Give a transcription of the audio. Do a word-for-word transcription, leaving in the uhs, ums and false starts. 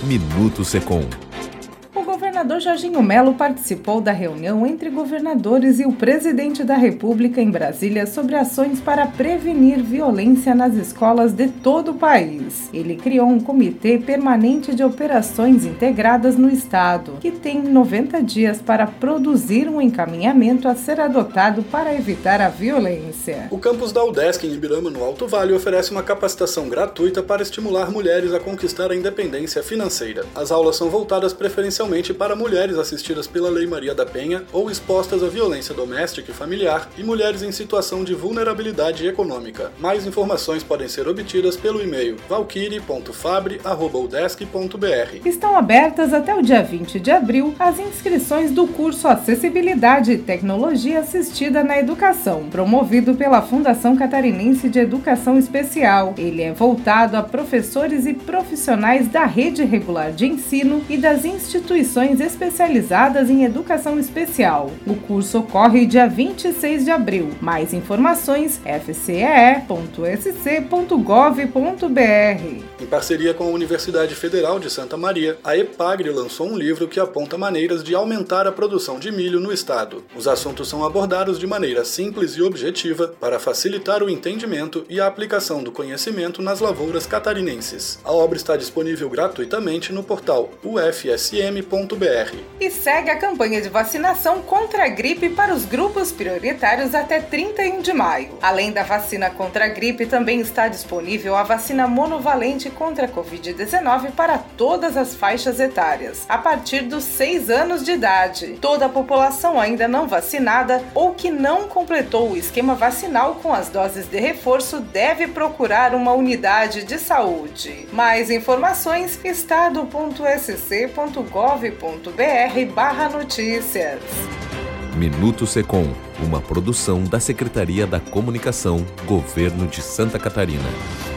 Minuto Secom. O governador Jorginho Mello participou da reunião entre governadores e o presidente da República em Brasília sobre ações para prevenir violência nas escolas de todo o país. Ele criou um comitê permanente de operações integradas no estado, que tem noventa dias para produzir um encaminhamento a ser adotado para evitar a violência. O campus da UDESC em Ibirama, no Alto Vale, oferece uma capacitação gratuita para estimular mulheres a conquistar a independência financeira. As aulas são voltadas preferencialmente para mulheres assistidas pela Lei Maria da Penha ou expostas à violência doméstica e familiar e mulheres em situação de vulnerabilidade econômica. Mais informações podem ser obtidas pelo e-mail valkyrie ponto fabre arroba udesc ponto br. Estão abertas até o dia vinte de abril as inscrições do curso Acessibilidade e Tecnologia Assistida na Educação, promovido pela Fundação Catarinense de Educação Especial. Ele é voltado a professores e profissionais da rede regular de ensino e das instituições especializadas em educação especial. O curso ocorre dia vinte e seis de abril. Mais informações f c e e ponto s c ponto gov ponto br. Em parceria com a Universidade Federal de Santa Maria, a EPAGRE lançou um livro que aponta maneiras de aumentar a produção de milho no estado. Os assuntos são abordados de maneira simples e objetiva para facilitar o entendimento e a aplicação do conhecimento nas lavouras catarinenses. A obra está disponível gratuitamente no portal u f s m ponto b r. E segue a campanha de vacinação contra a gripe para os grupos prioritários até trinta e um de maio. Além da vacina contra a gripe, também está disponível a vacina monovalente contra a covid dezenove para todas as faixas etárias, a partir dos seis anos de idade. Toda a população ainda não vacinada ou que não completou o esquema vacinal com as doses de reforço deve procurar uma unidade de saúde. Mais informações, estado ponto s c ponto gov ponto br barra notícias. Minuto Secom, uma produção da Secretaria da Comunicação, Governo de Santa Catarina.